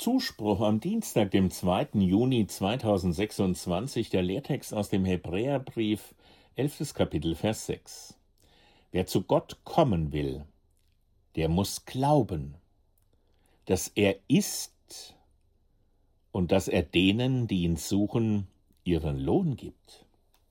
Zuspruch am Dienstag, dem 2. Juni 2026, der Lehrtext aus dem Hebräerbrief, 11. Kapitel, Vers 6. Wer zu Gott kommen will, der muss glauben, dass er ist und dass er denen, die ihn suchen, ihren Lohn gibt.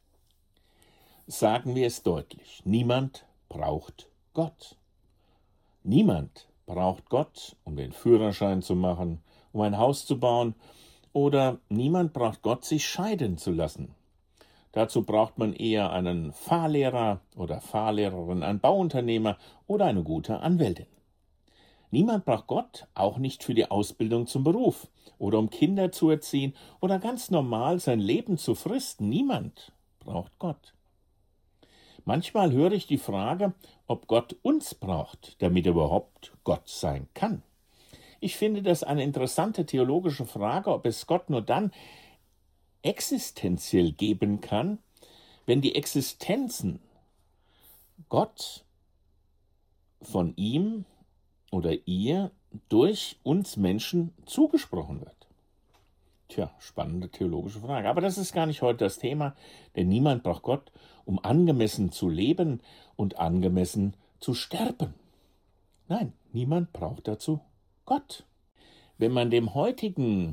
Sagen wir es deutlich: Niemand braucht Gott. Niemand braucht Gott, um den Führerschein zu machen, um ein Haus zu bauen, oder niemand braucht Gott, sich scheiden zu lassen. Dazu braucht man eher einen Fahrlehrer oder Fahrlehrerin, einen Bauunternehmer oder eine gute Anwältin. Niemand braucht Gott, auch nicht für die Ausbildung zum Beruf oder um Kinder zu erziehen oder ganz normal sein Leben zu fristen. Niemand braucht Gott. Manchmal höre ich die Frage, ob Gott uns braucht, damit er überhaupt Gott sein kann. Ich finde das eine interessante theologische Frage, ob es Gott nur dann existenziell geben kann, wenn die Existenzen Gott von ihm oder ihr durch uns Menschen zugesprochen wird. Tja, spannende theologische Frage. Aber das ist gar nicht heute das Thema, denn niemand braucht Gott, um angemessen zu leben und angemessen zu sterben. Nein, niemand braucht dazu Gott. Wenn man dem heutigen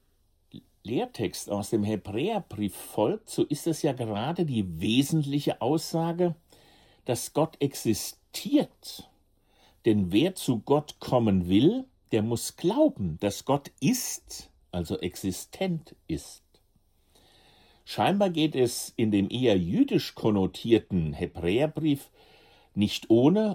Lehrtext aus dem Hebräerbrief folgt, so ist es ja gerade die wesentliche Aussage, dass Gott existiert. Denn wer zu Gott kommen will, der muss glauben, dass Gott ist, also existent ist. Scheinbar geht es in dem eher jüdisch konnotierten Hebräerbrief nicht ohne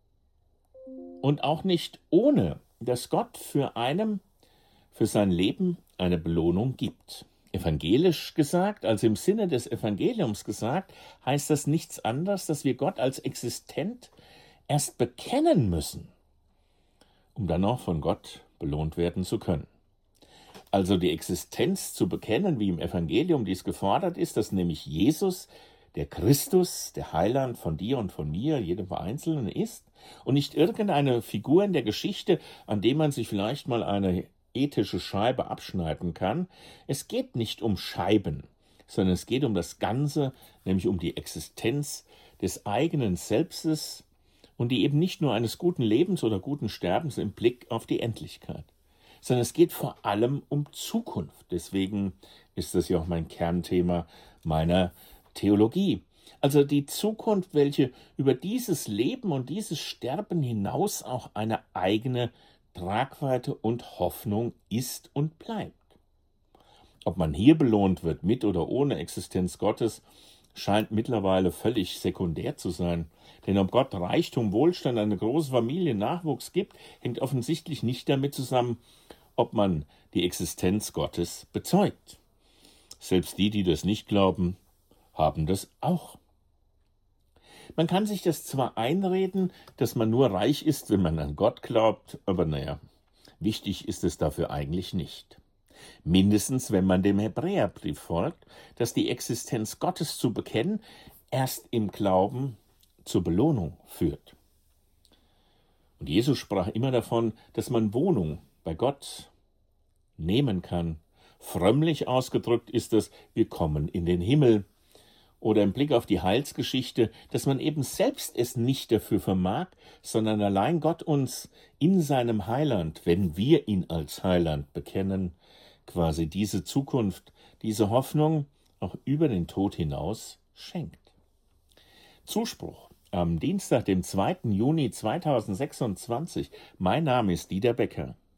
und auch nicht ohne, dass Gott für sein Leben eine Belohnung gibt. Evangelisch gesagt, also im Sinne des Evangeliums gesagt, heißt das nichts anderes, dass wir Gott als existent erst bekennen müssen, um dann auch von Gott belohnt werden zu können. Also die Existenz zu bekennen, wie im Evangelium dies gefordert ist, dass nämlich Jesus, der Christus, der Heiland von dir und von mir, jedem Einzelnen ist, und nicht irgendeine Figur in der Geschichte, an dem man sich vielleicht mal eine ethische Scheibe abschneiden kann. Es geht nicht um Scheiben, sondern es geht um das Ganze, nämlich um die Existenz des eigenen Selbstes und die eben nicht nur eines guten Lebens oder guten Sterbens im Blick auf die Endlichkeit, sondern es geht vor allem um Zukunft. Deswegen ist das ja auch mein Kernthema meiner Theologie. Also die Zukunft, welche über dieses Leben und dieses Sterben hinaus auch eine eigene Tragweite und Hoffnung ist und bleibt. Ob man hier belohnt wird, mit oder ohne Existenz Gottes, scheint mittlerweile völlig sekundär zu sein. Denn ob Gott Reichtum, Wohlstand, eine große Familie, Nachwuchs gibt, hängt offensichtlich nicht damit zusammen, ob man die Existenz Gottes bezeugt. Selbst die, die das nicht glauben, haben das auch. Man kann sich das zwar einreden, dass man nur reich ist, wenn man an Gott glaubt, aber wichtig ist es dafür eigentlich nicht. Mindestens, wenn man dem Hebräerbrief folgt, dass die Existenz Gottes zu bekennen erst im Glauben zur Belohnung führt. Und Jesus sprach immer davon, dass man Wohnung bei Gott nehmen kann. Frömmlich ausgedrückt ist es, wir kommen in den Himmel. Oder im Blick auf die Heilsgeschichte, dass man eben selbst es nicht dafür vermag, sondern allein Gott uns in seinem Heiland, wenn wir ihn als Heiland bekennen, quasi diese Zukunft, diese Hoffnung auch über den Tod hinaus schenkt. Zuspruch am Dienstag, dem 2. Juni 2026. Mein Name ist Dieter Becker.